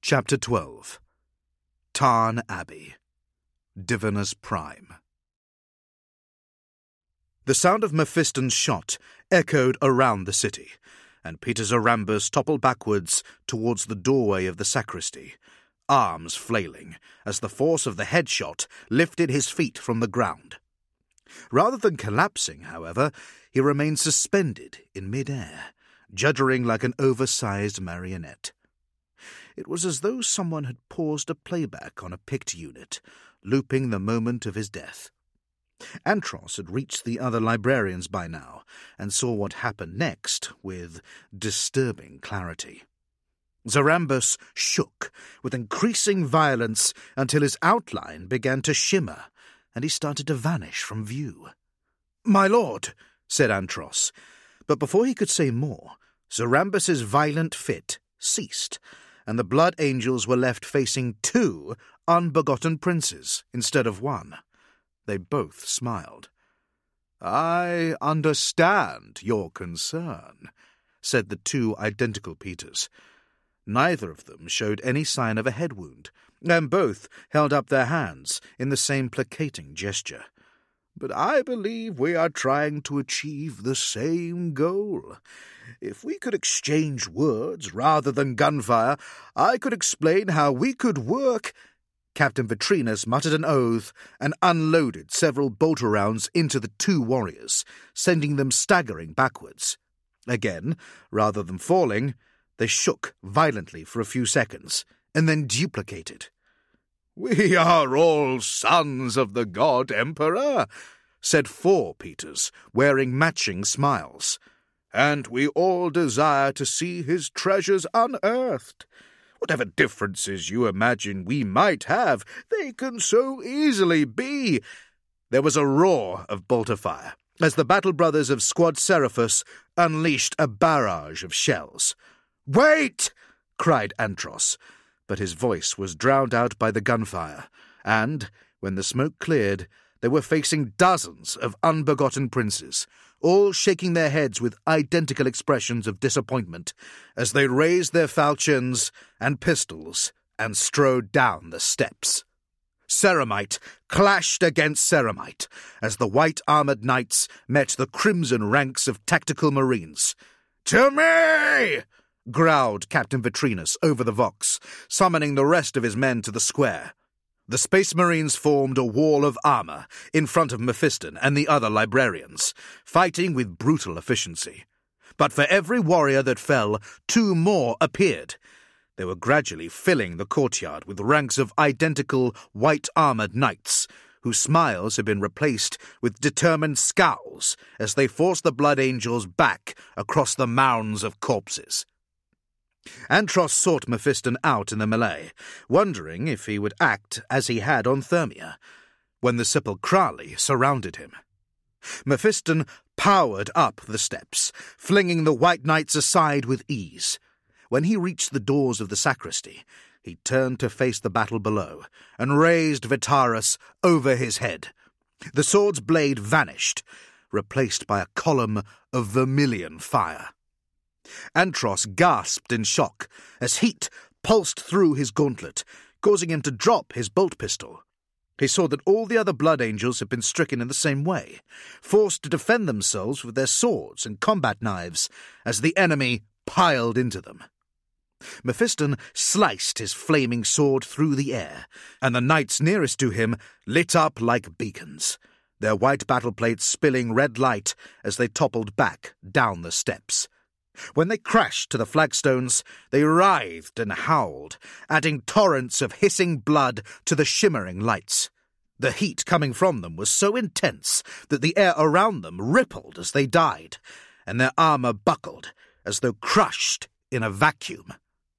Chapter 12. Tarn Abbey, Divinus Prime. The sound of Mephiston's shot echoed around the city, and Peter Zarambus toppled backwards towards the doorway of the sacristy, arms flailing as the force of the headshot lifted his feet from the ground. Rather than collapsing, however, he remained suspended in mid-air, juddering like an oversized marionette. It was as though someone had paused a playback on a picked unit, looping the moment of his death. Antros had reached the other librarians by now, and saw what happened next with disturbing clarity. Zarambus shook with increasing violence until his outline began to shimmer, and he started to vanish from view. "My lord," said Antros, but before he could say more, Zarambus's violent fit ceased, and the blood angels were left facing two unbegotten princes instead of one. They both smiled. "I understand your concern," said the two identical Peters. Neither of them showed any sign of a head wound, and both held up their hands in the same placating gesture. "But I believe we are trying to achieve the same goal. If we could exchange words rather than gunfire, I could explain how we could work—" Captain Vitrinus muttered an oath and unloaded several bolter rounds into the two warriors, sending them staggering backwards. Again, rather than falling, they shook violently for a few seconds, and then duplicated. "We are all sons of the god Emperor," said four Peters, wearing matching smiles. "And we all desire to see his treasures unearthed. Whatever differences you imagine we might have, they can so easily be." There was a roar of bolter fire as the Battle Brothers of Squad Seraphus unleashed a barrage of shells. "Wait!" cried Antros, but his voice was drowned out by the gunfire, and, when the smoke cleared, they were facing dozens of unbegotten princes, all shaking their heads with identical expressions of disappointment as they raised their falchions and pistols and strode down the steps. Ceramite clashed against ceramite as the white-armoured knights met the crimson ranks of tactical marines. "To me!" growled Captain Vitrinus over the vox, summoning the rest of his men to the square. The Space Marines formed a wall of armour in front of Mephiston and the other librarians, fighting with brutal efficiency. But for every warrior that fell, two more appeared. They were gradually filling the courtyard with ranks of identical white-armoured knights, whose smiles had been replaced with determined scowls as they forced the Blood Angels back across the mounds of corpses. Antros sought Mephiston out in the melee, wondering if he would act as he had on Thermia, when the Sepulcrali surrounded him. Mephiston powered up the steps, flinging the white knights aside with ease. When he reached the doors of the sacristy, he turned to face the battle below, and raised Vitaris over his head. The sword's blade vanished, replaced by a column of vermilion fire. Antros gasped in shock as heat pulsed through his gauntlet, causing him to drop his bolt pistol. He saw that all the other Blood Angels had been stricken in the same way, forced to defend themselves with their swords and combat knives as the enemy piled into them. Mephiston sliced his flaming sword through the air, and the knights nearest to him lit up like beacons, their white battle plates spilling red light as they toppled back down the steps. When they crashed to the flagstones, they writhed and howled, adding torrents of hissing blood to the shimmering lights. The heat coming from them was so intense that the air around them rippled as they died, and their armour buckled as though crushed in a vacuum.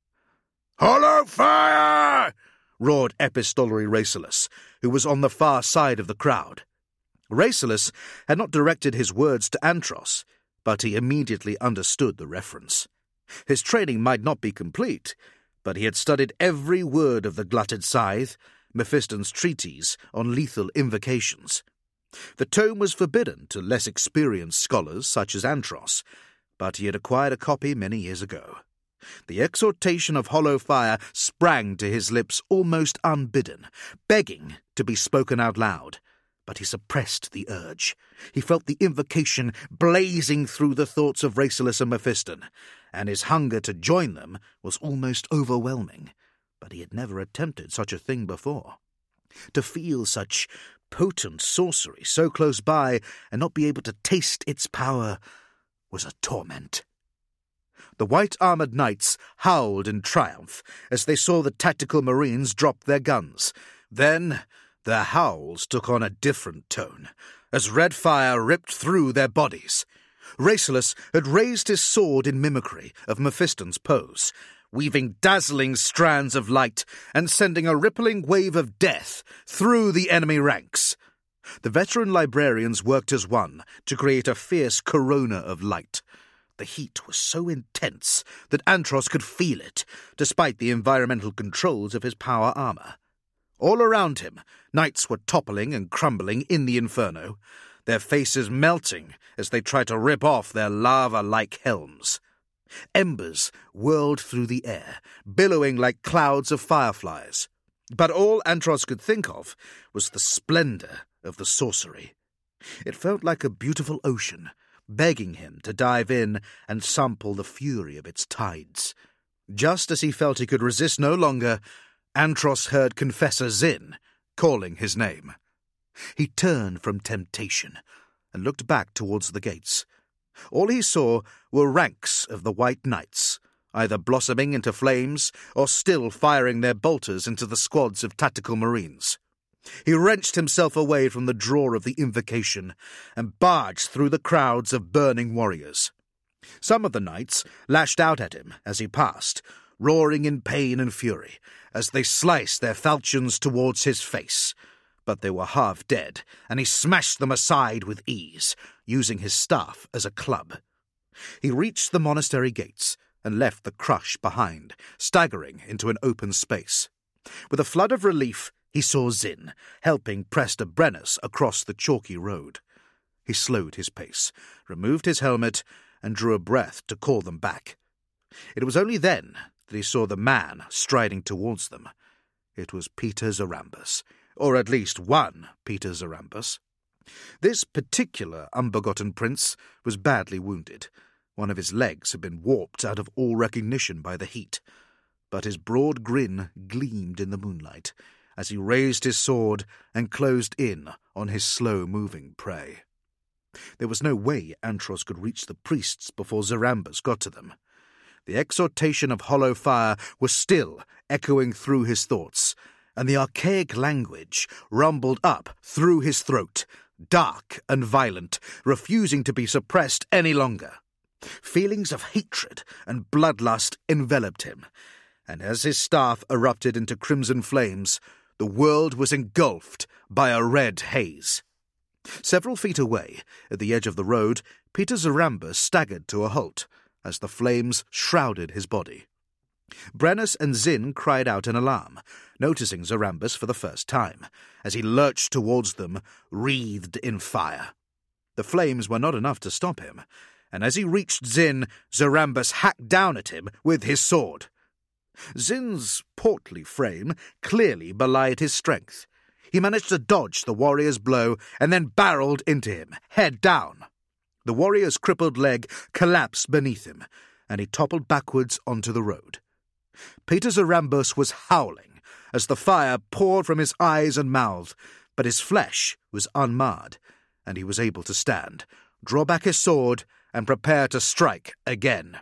"Hollow fire!" roared Epistolary Racilus, who was on the far side of the crowd. Racilus had not directed his words to Antros, but he immediately understood the reference. His training might not be complete, but he had studied every word of the Glutted Scythe, Mephiston's treatise on lethal invocations. The tome was forbidden to less experienced scholars such as Antros, but he had acquired a copy many years ago. The exhortation of hollow fire sprang to his lips almost unbidden, begging to be spoken out loud. But he suppressed the urge. He felt the invocation blazing through the thoughts of Rassilus and Mephiston, and his hunger to join them was almost overwhelming. But he had never attempted such a thing before. To feel such potent sorcery so close by and not be able to taste its power was a torment. The white-armoured knights howled in triumph as they saw the tactical marines drop their guns. Then their howls took on a different tone, as red fire ripped through their bodies. Rassilus had raised his sword in mimicry of Mephiston's pose, weaving dazzling strands of light and sending a rippling wave of death through the enemy ranks. The veteran librarians worked as one to create a fierce corona of light. The heat was so intense that Antros could feel it, despite the environmental controls of his power armor. All around him, knights were toppling and crumbling in the inferno, their faces melting as they tried to rip off their lava-like helms. Embers whirled through the air, billowing like clouds of fireflies. But all Antros could think of was the splendor of the sorcery. It felt like a beautiful ocean, begging him to dive in and sample the fury of its tides. Just as he felt he could resist no longer, Antros heard Confessor Zin calling his name. He turned from temptation and looked back towards the gates. All he saw were ranks of the White Knights, either blossoming into flames or still firing their bolters into the squads of tactical marines. He wrenched himself away from the drawer of the invocation and barged through the crowds of burning warriors. Some of the knights lashed out at him as he passed, roaring in pain and fury as they sliced their falchions towards his face. But they were half dead, and he smashed them aside with ease, using his staff as a club. He reached the monastery gates and left the crush behind, staggering into an open space. With a flood of relief, he saw Zin helping Prester Brennus across the chalky road. He slowed his pace, removed his helmet, and drew a breath to call them back. It was only then that he saw the man striding towards them. It was Peter Zarambus, or at least one Peter Zarambus. This particular unbegotten prince was badly wounded. One of his legs had been warped out of all recognition by the heat, but his broad grin gleamed in the moonlight as he raised his sword and closed in on his slow-moving prey. There was no way Antros could reach the priests before Zarambus got to them. The exhortation of hollow fire was still echoing through his thoughts, and the archaic language rumbled up through his throat, dark and violent, refusing to be suppressed any longer. Feelings of hatred and bloodlust enveloped him, and as his staff erupted into crimson flames, the world was engulfed by a red haze. Several feet away, at the edge of the road, Peter Zarambus staggered to a halt as the flames shrouded his body. Brennus and Zin cried out in alarm, noticing Zarambus for the first time, as he lurched towards them, wreathed in fire. The flames were not enough to stop him, and as he reached Zin, Zarambus hacked down at him with his sword. Zin's portly frame clearly belied his strength. He managed to dodge the warrior's blow and then barreled into him, head down. The warrior's crippled leg collapsed beneath him, and he toppled backwards onto the road. Peter Zarambus was howling as the fire poured from his eyes and mouth, but his flesh was unmarred, and he was able to stand, draw back his sword, and prepare to strike again.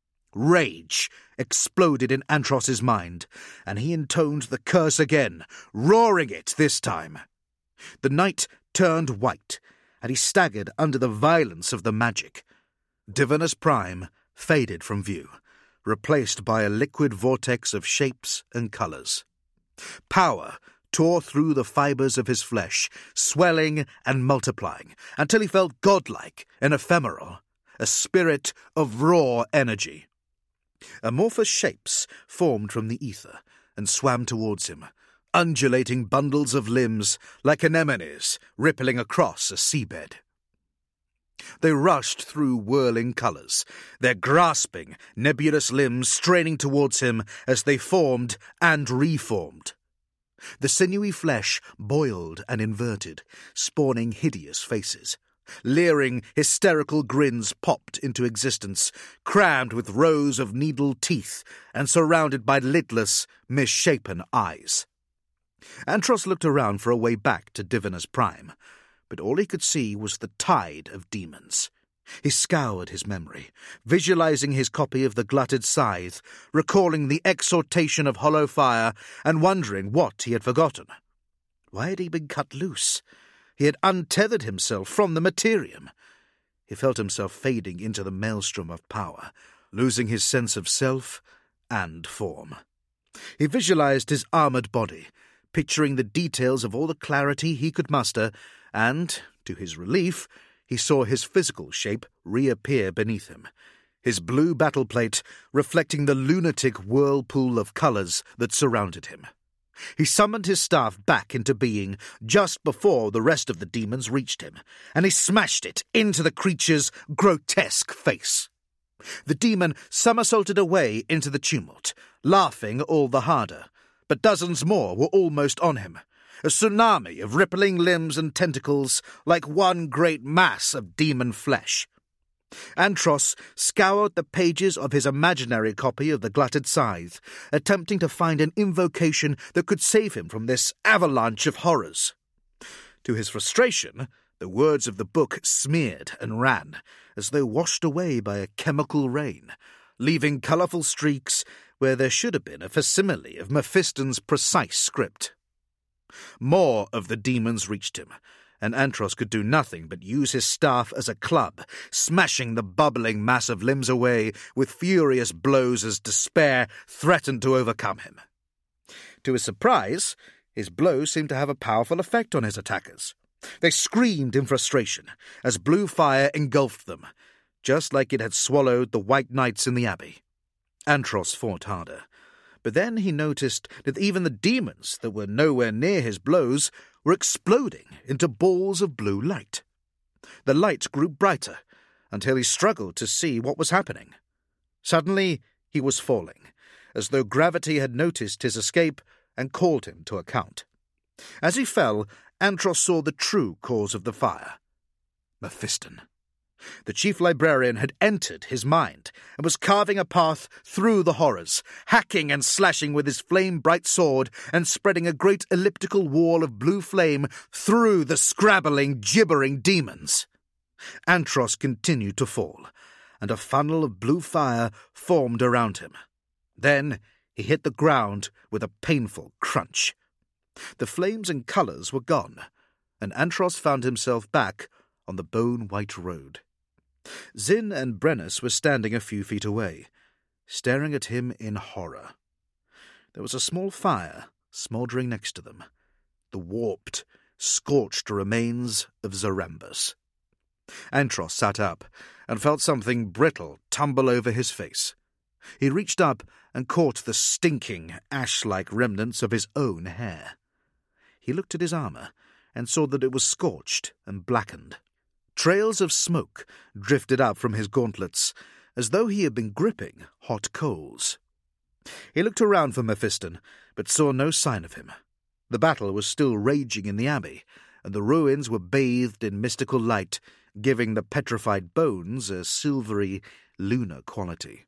Rage exploded in Antros's mind, and he intoned the curse again, roaring it this time. The knight turned white, and he staggered under the violence of the magic. Divinus Prime faded from view, replaced by a liquid vortex of shapes and colours. Power tore through the fibres of his flesh, swelling and multiplying, until he felt godlike and ephemeral, a spirit of raw energy. Amorphous shapes formed from the ether and swam towards him, undulating bundles of limbs like anemones rippling across a seabed. They rushed through whirling colours, their grasping, nebulous limbs straining towards him as they formed and reformed. The sinewy flesh boiled and inverted, spawning hideous faces. Leering, hysterical grins popped into existence, crammed with rows of needle teeth and surrounded by lidless, misshapen eyes. Antros looked around for a way back to Divinus Prime, but all he could see was the tide of demons. He scoured his memory, visualizing his copy of the glutted scythe, recalling the exhortation of hollow fire, and wondering what he had forgotten. Why had he been cut loose? He had untethered himself from the materium. He felt himself fading into the maelstrom of power, losing his sense of self and form. He visualized his armored body, picturing the details of all the clarity he could muster, and, to his relief, he saw his physical shape reappear beneath him, his blue battle plate reflecting the lunatic whirlpool of colours that surrounded him. He summoned his staff back into being just before the rest of the demons reached him, and he smashed it into the creature's grotesque face. The demon somersaulted away into the tumult, laughing all the harder, but dozens more were almost on him, a tsunami of rippling limbs and tentacles like one great mass of demon flesh. Antros scoured the pages of his imaginary copy of the glutted scythe, attempting to find an invocation that could save him from this avalanche of horrors. To his frustration, the words of the book smeared and ran, as though washed away by a chemical rain, leaving colourful streaks where there should have been a facsimile of Mephiston's precise script. More of the demons reached him, and Antros could do nothing but use his staff as a club, smashing the bubbling mass of limbs away with furious blows as despair threatened to overcome him. To his surprise, his blows seemed to have a powerful effect on his attackers. They screamed in frustration as blue fire engulfed them, just like it had swallowed the white knights in the abbey. Antros fought harder, but then he noticed that even the demons that were nowhere near his blows were exploding into balls of blue light. The light grew brighter until he struggled to see what was happening. Suddenly, he was falling, as though gravity had noticed his escape and called him to account. As he fell, Antros saw the true cause of the fire: Mephiston. The chief librarian had entered his mind and was carving a path through the horrors, hacking and slashing with his flame-bright sword and spreading a great elliptical wall of blue flame through the scrabbling, gibbering demons. Antros continued to fall, and a funnel of blue fire formed around him. Then he hit the ground with a painful crunch. The flames and colours were gone, and Antros found himself back on the bone-white road. Zin and Brennus were standing a few feet away, staring at him in horror. There was a small fire smouldering next to them, the warped, scorched remains of Zarambus. Antros sat up and felt something brittle tumble over his face. He reached up and caught the stinking, ash-like remnants of his own hair. He looked at his armour and saw that it was scorched and blackened. Trails of smoke drifted up from his gauntlets, as though he had been gripping hot coals. He looked around for Mephiston, but saw no sign of him. The battle was still raging in the abbey, and the ruins were bathed in mystical light, giving the petrified bones a silvery, lunar quality.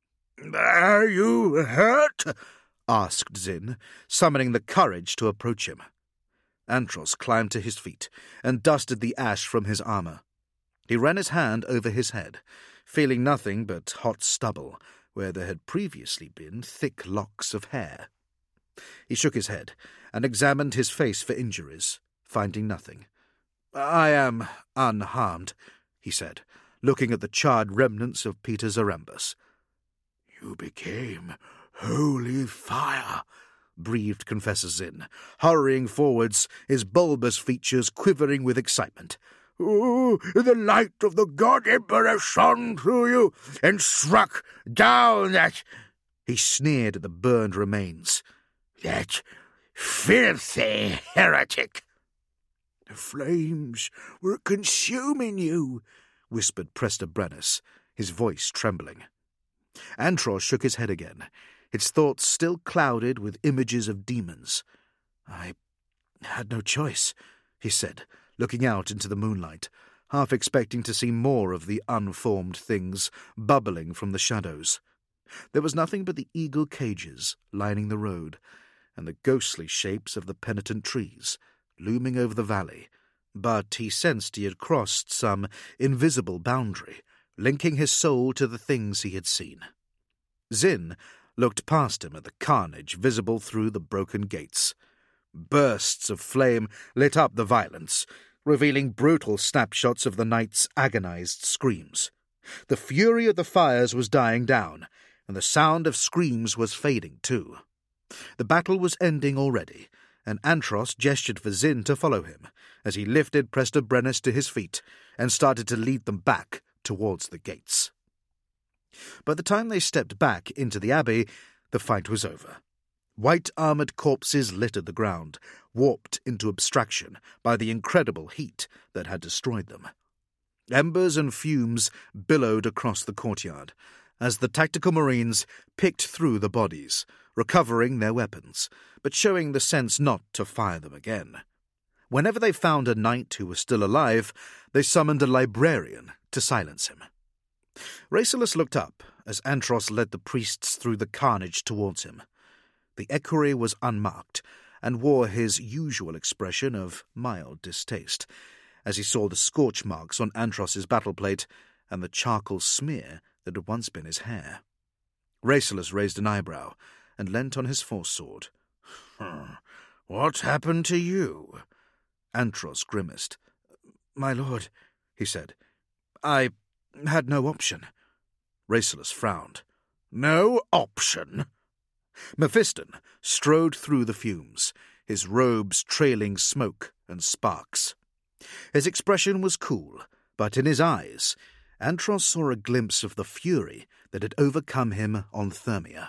"Are you hurt?" asked Zin, summoning the courage to approach him. Antros climbed to his feet and dusted the ash from his armour. He ran his hand over his head, feeling nothing but hot stubble, where there had previously been thick locks of hair. He shook his head and examined his face for injuries, finding nothing. "I am unharmed," he said, looking at the charred remnants of Peter Zarambus. "You became holy fire," breathed Confessor Zin, hurrying forwards, his bulbous features quivering with excitement. "Oh, the light of the God Emperor shone through you and struck down that—" He sneered at the burned remains. "That filthy heretic. The flames were consuming you whispered Prester Brennus, his voice trembling. Antros shook his head again, his thoughts still clouded with images of demons. "I had no choice," he said, looking out into the moonlight, half expecting to see more of the unformed things bubbling from the shadows. There was nothing but the eagle cages lining the road, and the ghostly shapes of the penitent trees looming over the valley, but he sensed he had crossed some invisible boundary, linking his soul to the things he had seen. Zin looked past him at the carnage visible through the broken gates. Bursts of flame lit up the violence, revealing brutal snapshots of the knight's agonized screams. The fury of the fires was dying down, and the sound of screams was fading too. The battle was ending already, and Antros gestured for Zin to follow him as he lifted Prester Brennus to his feet and started to lead them back towards the gates. By the time they stepped back into the abbey, the fight was over. White-armoured corpses littered the ground, warped into abstraction by the incredible heat that had destroyed them. Embers and fumes billowed across the courtyard as the tactical marines picked through the bodies, recovering their weapons, but showing the sense not to fire them again. Whenever they found a knight who was still alive, they summoned a librarian to silence him. Rasillus looked up as Antros led the priests through the carnage towards him. The equerry was unmarked and wore his usual expression of mild distaste as he saw the scorch marks on Antros's battle plate and the charcoal smear that had once been his hair. Rasillus raised an eyebrow and leant on his foresword. "What's happened to you?" Antros grimaced. "My lord," he said, "I had no option." Rasillus frowned. "No option?" Mephiston strode through the fumes, his robes trailing smoke and sparks. His expression was cool, but in his eyes, Antros saw a glimpse of the fury that had overcome him on Thermia.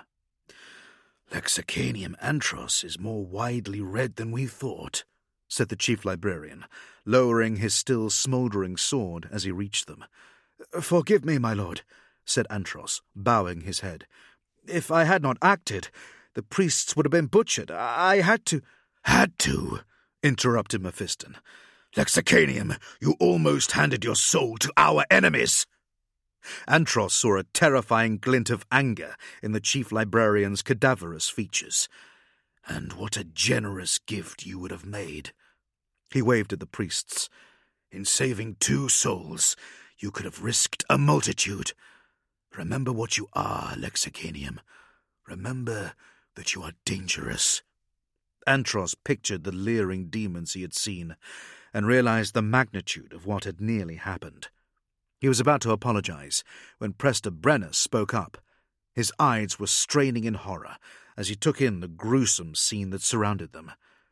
"Lexicanium Antros is more widely read than we thought," said the chief librarian, lowering his still smouldering sword as he reached them. "Forgive me, my lord," said Antros, bowing his head. "If I had not acted, the priests would have been butchered. I had to—" "Had to," interrupted Mephiston. "Lexicanium, you almost handed your soul to our enemies." Antros saw a terrifying glint of anger in the chief librarian's cadaverous features. "And what a generous gift you would have made." He waved at the priests. "In saving 2 souls, you could have risked a multitude. Remember what you are, Lexicanium. Remember that you are dangerous." Antros pictured the leering demons he had seen and realized the magnitude of what had nearly happened. He was about to apologize when Prester Brennus spoke up. His eyes were straining in horror as he took in the gruesome scene that surrounded them.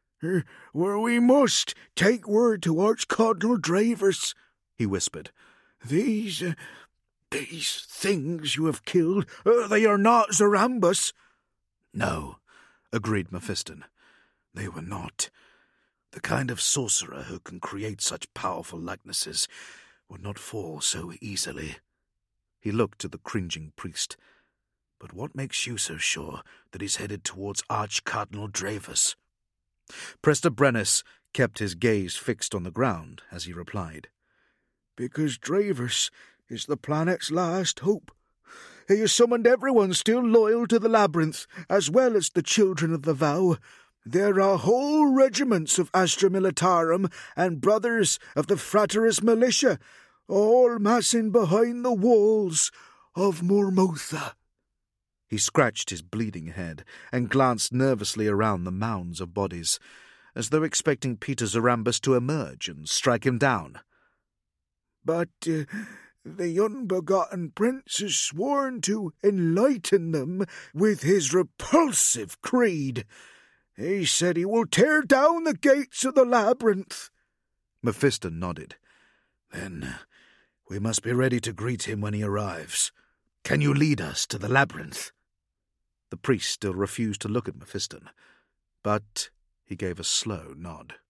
"We must take word to Archcardinal Dravus," he whispered. These things you have killed, they are not Zarambus." "No," agreed Mephiston. "They were not. The kind of sorcerer who can create such powerful likenesses would not fall so easily." He looked to the cringing priest. "But what makes you so sure that he's headed towards Archcardinal Dravus?" Prester Brennus kept his gaze fixed on the ground as he replied. "Because Dravus is the planet's last hope. He has summoned everyone still loyal to the Labyrinth, as well as the Children of the Vow. There are whole regiments of Astra Militarum and brothers of the Fraterus Militia, all massing behind the walls of Mormotha." He scratched his bleeding head and glanced nervously around the mounds of bodies, as though expecting Peter Zarambus to emerge and strike him down. "But the unbegotten prince has sworn to enlighten them with his repulsive creed. He said he will tear down the gates of the Labyrinth." Mephiston nodded. "Then we must be ready to greet him when he arrives. Can you lead us to the Labyrinth?" The priest still refused to look at Mephiston, but he gave a slow nod.